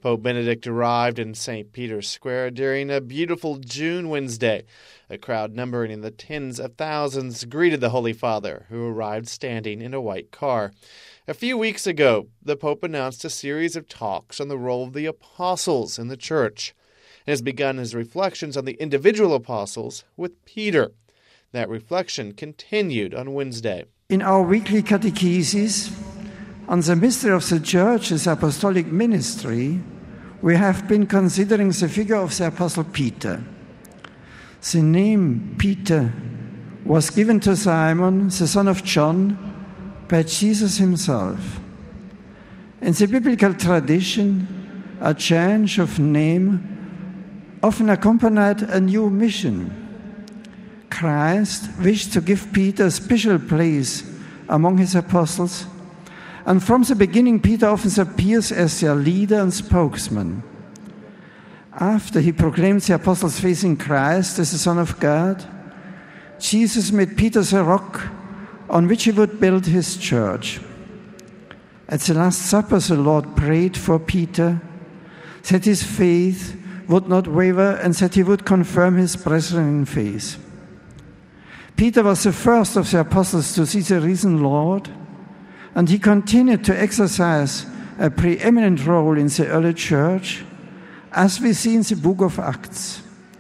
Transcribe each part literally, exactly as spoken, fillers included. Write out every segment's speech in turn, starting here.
Pope Benedict arrived in Saint Peter's Square during a beautiful June Wednesday. A crowd numbering in the tens of thousands greeted the Holy Father, who arrived standing in a white car. A few weeks ago, the Pope announced a series of talks on the role of the apostles in the Church, and has begun his reflections on the individual apostles with Peter. That reflection continued on Wednesday. In our weekly catechesis on the mystery of the Church's apostolic ministry, we have been considering the figure of the Apostle Peter. The name Peter was given to Simon, the son of John, by Jesus himself. In the biblical tradition, a change of name often accompanied a new mission. Christ wished to give Peter a special place among his apostles, and from the beginning Peter often appears as their leader and spokesman. After he proclaimed the apostles' faith in Christ as the Son of God, Jesus made Peter the rock on which he would build his church. At the Last Supper, the Lord prayed for Peter that his faith would not waver and that he would confirm his brethren in faith. Peter was the first of the apostles to see the risen Lord, and he continued to exercise a preeminent role in the early church, as we see in the book of Acts.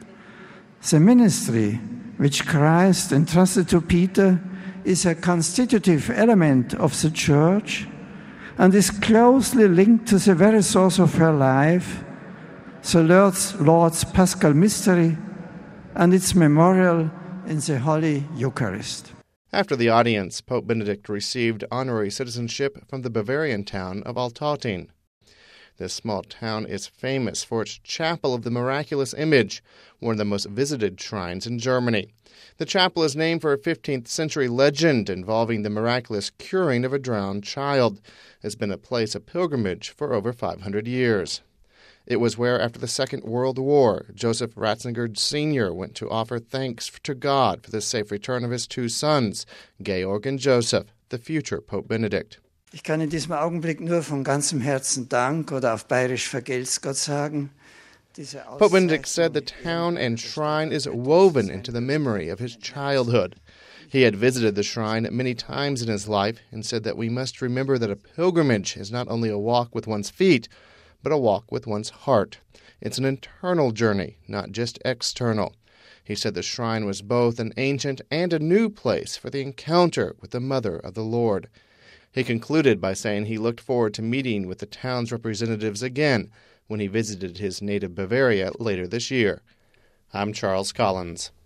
The ministry which Christ entrusted to Peter is a constitutive element of the church and is closely linked to the very source of her life, the Lord's, Lord's Paschal mystery and its memorial in the Holy Eucharist. After the audience, Pope Benedict received honorary citizenship from the Bavarian town of Altötting. This small town is famous for its Chapel of the Miraculous Image, one of the most visited shrines in Germany. The chapel is named for a fifteenth century legend involving the miraculous curing of a drowned child. It has been a place of pilgrimage for over five hundred years. It was where, after the Second World War, Joseph Ratzinger Senior went to offer thanks to God for the safe return of his two sons, Georg and Joseph, the future Pope Benedict. Ich kann in diesem Augenblick nur von ganzem Herzen Dank oder auf Bayerisch Vergelt's Gott sagen. Pope Benedict said the town and shrine is woven into the memory of his childhood. He had visited the shrine many times in his life and said that we must remember that a pilgrimage is not only a walk with one's feet, but a walk with one's heart. It's an internal journey, not just external. He said the shrine was both an ancient and a new place for the encounter with the Mother of the Lord. He concluded by saying he looked forward to meeting with the town's representatives again when he visited his native Bavaria later this year. I'm Charles Collins.